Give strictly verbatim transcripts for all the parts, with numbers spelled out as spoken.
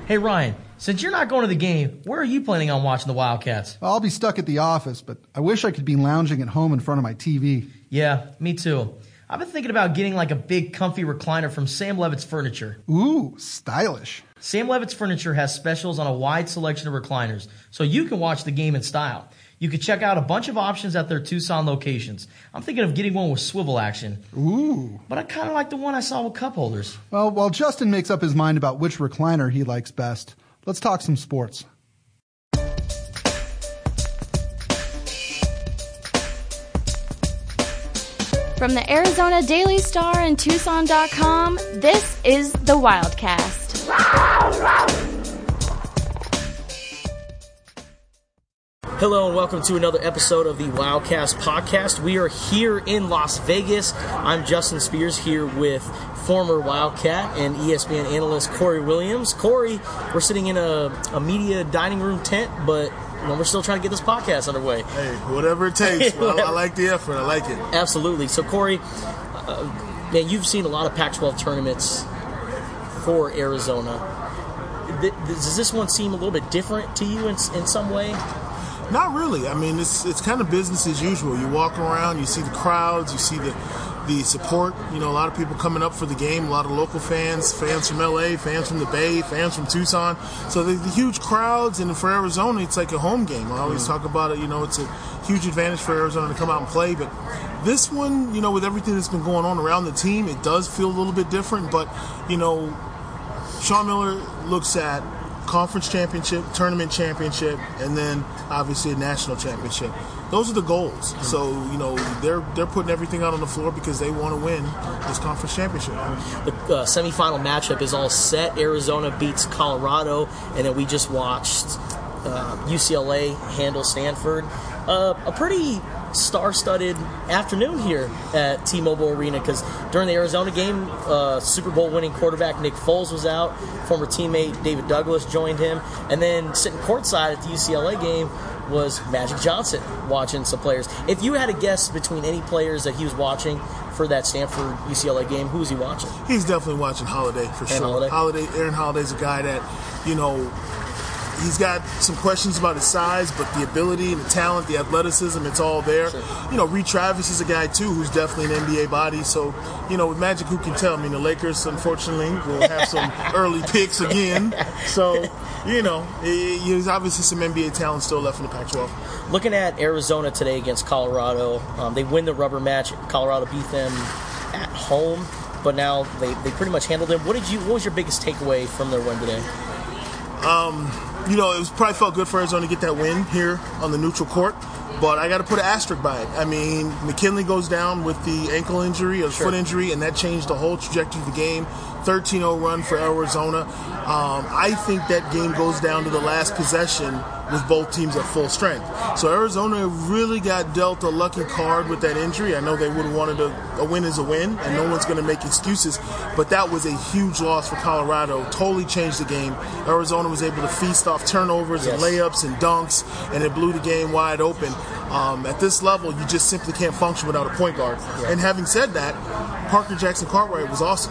Hey, Ryan, since you're not going to the game, where are you planning on watching the Wildcats? I'll be stuck at the office, but I wish I could be lounging at home in front of my T V. Yeah, me too. I've been thinking about getting like a big comfy recliner from Sam Levitt's Furniture. Ooh, stylish. Sam Levitt's Furniture has specials on a wide selection of recliners, so you can watch the game in style. You can check out a bunch of options at their Tucson locations. I'm thinking of getting one with swivel action. Ooh. But I kind of like the one I saw with cup holders. Well, while Justin makes up his mind about which recliner he likes best, let's talk some sports. From the Arizona Daily Star and Tucson dot com, this is the Wildcast. Hello and welcome to another episode of the Wildcast podcast. We are here in Las Vegas. I'm Justin Spears here with former Wildcat and E S P N analyst Corey Williams. Corey, we're sitting in a, a media dining room tent, but you know, we're still trying to get this podcast underway. Hey, whatever it takes. Well, I like the effort. I like it. Absolutely. So, Corey, uh, man, you've seen a lot of Pac twelve tournaments for Arizona. Th- does this one seem a little bit different to you in, in some way? Not really. I mean, it's it's kind of business as usual. You walk around, you see the crowds, you see the the support. You know, a lot of people coming up for the game, a lot of local fans, fans from L A, fans from the Bay, fans from Tucson. So the, the huge crowds, and for Arizona, it's like a home game. I always mm. talk about it, you know, it's a huge advantage for Arizona to come out and play. But this one, you know, with everything that's been going on around the team, it does feel a little bit different. But, you know, Sean Miller looks at conference championship, tournament championship, and then obviously a national championship. Those are the goals. Mm-hmm. So, you know, they're they're putting everything out on the floor because they want to win this conference championship. The uh, semifinal matchup is all set. Arizona beats Colorado, and then we just watched uh, U C L A handle Stanford. Uh, a pretty star-studded afternoon here at T-Mobile Arena because during the Arizona game, uh, Super Bowl winning quarterback Nick Foles was out. Former teammate David Douglas joined him. And then sitting courtside at the U C L A game was Magic Johnson watching some players. If you had a guess between any players that he was watching for that Stanford U C L A game, who was he watching? He's definitely watching Holiday for Aaron sure. Holiday. Holiday, Aaron Holiday's a guy that, you know, he's got some questions about his size, but the ability, the talent, the athleticism, it's all there. Sure. You know, Reed Travis is a guy, too, who's definitely an N B A body. So, you know, with Magic, who can tell? I mean, the Lakers, unfortunately, will have some early picks again. So, you know, there's obviously some N B A talent still left in the Pac twelve. Looking at Arizona today against Colorado, um, they win the rubber match. Colorado beat them at home, but now they, they pretty much handled them. What did you? What was your biggest takeaway from their win today? Um... You know, it was probably felt good for Arizona to get that win here on the neutral court, but I got to put an asterisk by it. I mean, McKinley goes down with the ankle injury, or sure. foot injury, and that changed the whole trajectory of the game. thirteen oh run for Arizona. Um, I think that game goes down to the last possession with both teams at full strength. So Arizona really got dealt a lucky card with that injury. I know they would have wanted a, a win is a win, and no one's going to make excuses, but that was a huge loss for Colorado. Totally changed the game. Arizona was able to feast off turnovers yes. and layups and dunks, and it blew the game wide open. Um, at this level, you just simply can't function without a point guard. Yeah. And having said that, Parker Jackson Cartwright was awesome.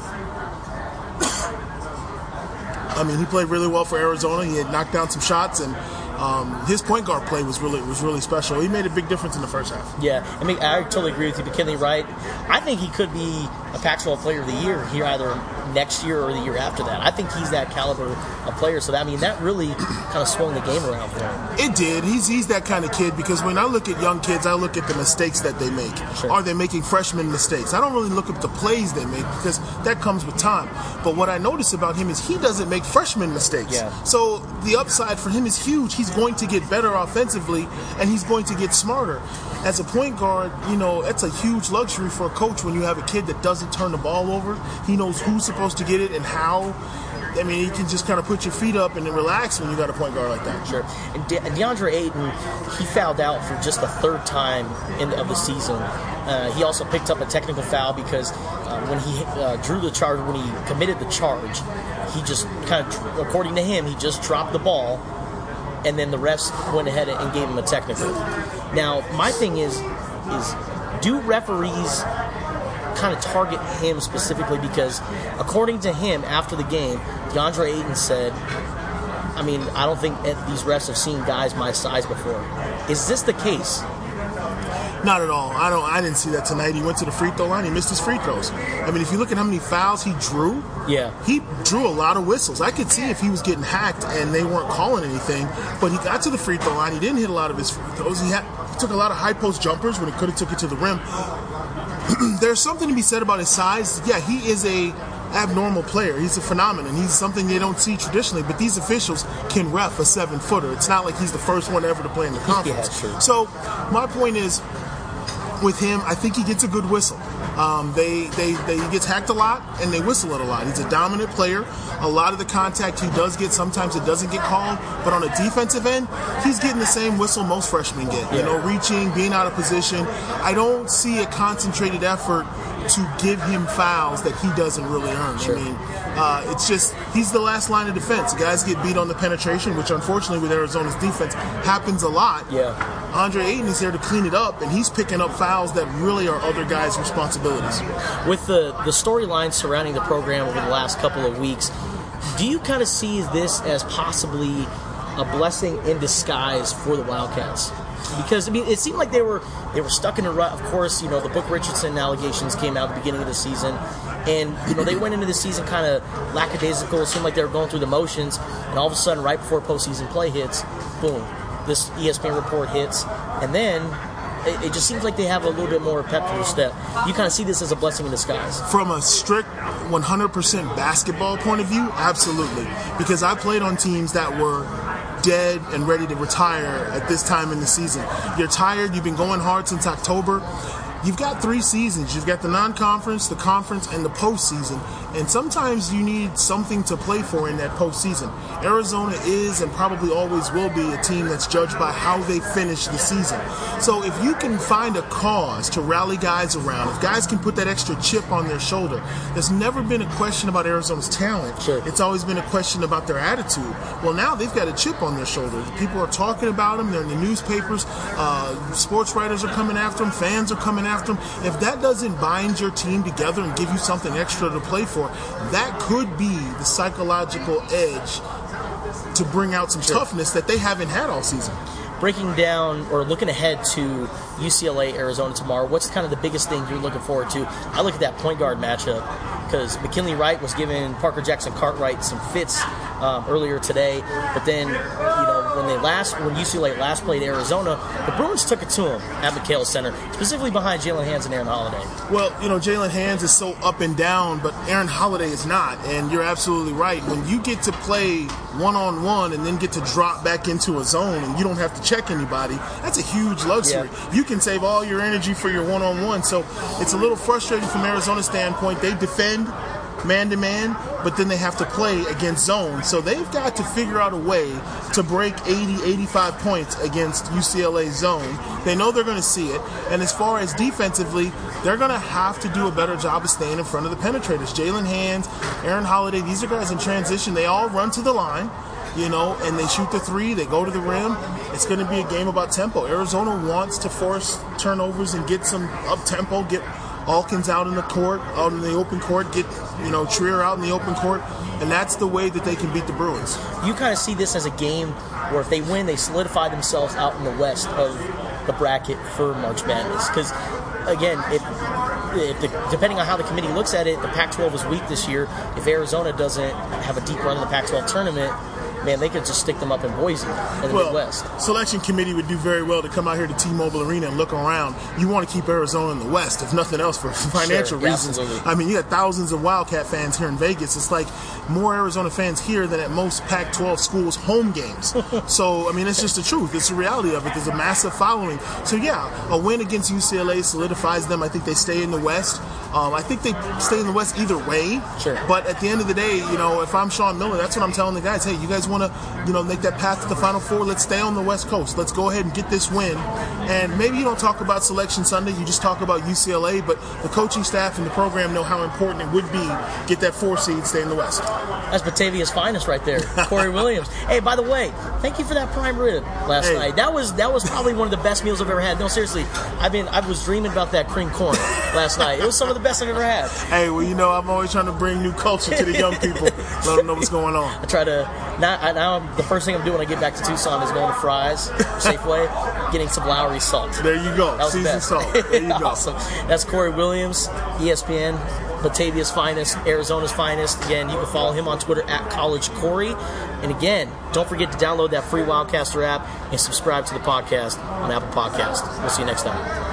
I mean, he played really well for Arizona. He had knocked down some shots, and um, his point guard play was really was really special. He made a big difference in the first half. Yeah, I mean, I totally agree with you, McKinley Wright. I think he could be a Pac twelve Player of the Year here either next year or the year after that. I think he's that caliber of player. So, that, I mean, that really kind of swung the game around for him. It did. He's he's that kind of kid because when I look at young kids, I look at the mistakes that they make. Sure. Are they making freshman mistakes? I don't really look at the plays they make because that comes with time. But what I notice about him is he doesn't make freshman mistakes. Yeah. So the upside for him is huge. He's going to get better offensively, and he's going to get smarter. As a point guard, you know, it's a huge luxury for a coach when you have a kid that doesn't turn the ball over. He knows who's supposed to get it and how. I mean, you can just kind of put your feet up and then relax when you got a point guard like that. Sure. And De- DeAndre Ayton, he fouled out for just the third time in of the season. Uh, he also picked up a technical foul because uh, when he uh, drew the charge, when he committed the charge, he just kind of, according to him, he just dropped the ball, and then the refs went ahead and gave him a technical. Now, my thing is, is do referees kind of target him specifically because, according to him, after the game, DeAndre Ayton said, I mean, I don't think these refs have seen guys my size before. Is this the case? Not at all. I don't. I didn't see that tonight. He went to the free throw line. He missed his free throws. I mean, if you look at how many fouls he drew, yeah, he drew a lot of whistles. I could see if he was getting hacked and they weren't calling anything. But he got to the free throw line. He didn't hit a lot of his free throws. He, had, he took a lot of high post jumpers when he could have took it to the rim. There's something to be said about his size. Yeah, he is a abnormal player. He's a phenomenon. He's something they don't see traditionally, but these officials can ref a seven footer. It's not like he's the first one ever to play in the conference. Yeah, so my point is, with him, I think he gets a good whistle. Um, they, they, they, he gets hacked a lot, and they whistle it a lot. He's a dominant player. A lot of the contact he does get, sometimes it doesn't get called. But on the defensive end, he's getting the same whistle most freshmen get. You know, reaching, being out of position. I don't see a concentrated effort to give him fouls that he doesn't really earn. Sure. I mean, uh, it's just, he's the last line of defense. Guys get beat on the penetration, which unfortunately with Arizona's defense happens a lot. Yeah. Andre Ayton is there to clean it up, and he's picking up fouls that really are other guys' responsibilities. With the, the storyline surrounding the program over the last couple of weeks, do you kind of see this as possibly a blessing in disguise for the Wildcats? Because, I mean, it seemed like they were they were stuck in a rut. Of course, you know, the Book Richardson allegations came out at the beginning of the season. And, you know, they went into the season kind of lackadaisical. It seemed like they were going through the motions. And all of a sudden, right before postseason play hits, boom, this E S P N report hits. And then it, it just seems like they have a little bit more pep to their step. You kind of see this as a blessing in disguise. From a strict one hundred percent basketball point of view, absolutely. Because I played on teams that were dead and ready to retire at this time in the season. You're tired, you've been going hard since October. You've got three seasons. You've got the non-conference, the conference, and the postseason. And sometimes you need something to play for in that postseason. Arizona is and probably always will be a team that's judged by how they finish the season. So if you can find a cause to rally guys around, if guys can put that extra chip on their shoulder, there's never been a question about Arizona's talent. Sure. It's always been a question about their attitude. Well, now they've got a chip on their shoulder. People are talking about them. They're in the newspapers. Uh, sports writers are coming after them. Fans are coming after them. If that doesn't bind your team together and give you something extra to play for, that could be the psychological edge to bring out some Sure. toughness that they haven't had all season. Breaking down or looking ahead to U C L A, Arizona tomorrow, what's kind of the biggest thing you're looking forward to? I look at that point guard matchup because McKinley Wright was giving Parker Jackson Cartwright some fits um, earlier today, but then, you know, when they last, when U C L A last played Arizona, the Bruins took it to them at McKale Center, specifically behind Jalen Hands and Aaron Holiday. Well, you know, Jalen Hands is so up and down, but Aaron Holiday is not, and you're absolutely right. When you get to play one-on-one and then get to drop back into a zone and you don't have to check anybody, that's a huge luxury. Yeah. You can save all your energy for your one-on-one, so it's a little frustrating from Arizona's standpoint. They defend man-to-man, but then they have to play against zone. So they've got to figure out a way to break eighty, eighty-five points against U C L A zone. They know they're going to see it. And as far as defensively, they're going to have to do a better job of staying in front of the penetrators. Jalen Hands, Aaron Holiday, these are guys in transition. They all run to the line, you know, and they shoot the three, they go to the rim. It's going to be a game about tempo. Arizona wants to force turnovers and get some up-tempo, get Alkins out in the court, out in the open court, get, you know, Trier out in the open court, and that's the way that they can beat the Bruins. You kind of see this as a game where if they win, they solidify themselves out in the west of the bracket for March Madness. Because, again, if, if the, depending on how the committee looks at it, the Pac twelve is weak this year. If Arizona doesn't have a deep run in the Pac twelve tournament, man, they could just stick them up in Boise in the well, Midwest. Selection committee would do very well to come out here to T-Mobile Arena and look around. You want to keep Arizona in the West, if nothing else, for financial Sure, reasons. absolutely. I mean, you got thousands of Wildcat fans here in Vegas. It's like more Arizona fans here than at most Pac twelve schools' home games. So, I mean, it's just the truth. It's the reality of it. There's a massive following. So, yeah, a win against U C L A solidifies them. I think they stay in the West. Um, I think they stay in the West either way. Sure. But at the end of the day, you know, if I'm Sean Miller, that's what I'm telling the guys. Hey, you guys want to, you know, make that path to the Final Four, let's stay on the West Coast. Let's go ahead and get this win. And maybe you don't talk about Selection Sunday, you just talk about U C L A, but the coaching staff and the program know how important it would be get that four seed, stay in the West. That's Batavia's finest right there, Corey Williams. Hey, by the way, thank you for that prime rib last Hey. night. That was that was probably one of the best meals I've ever had. No, seriously, I've been I was dreaming about that cream corn last night. It was some of the best I've ever had. Hey, well, you know, I'm always trying to bring new culture to the young people, let them know what's going on. I try to now. I, now I'm, the first thing I'm doing when I get back to Tucson is going to Fry's, Safeway, getting some Lowry salt. There you go, That was the seasoned best. salt. There you go. Awesome. That's Corey Williams, E S P N, Batavia's finest, Arizona's finest. Again, you can follow him on Twitter at College Corey. And again, don't forget to download that free Wildcaster app and subscribe to the podcast on Apple Podcasts. We'll see you next time.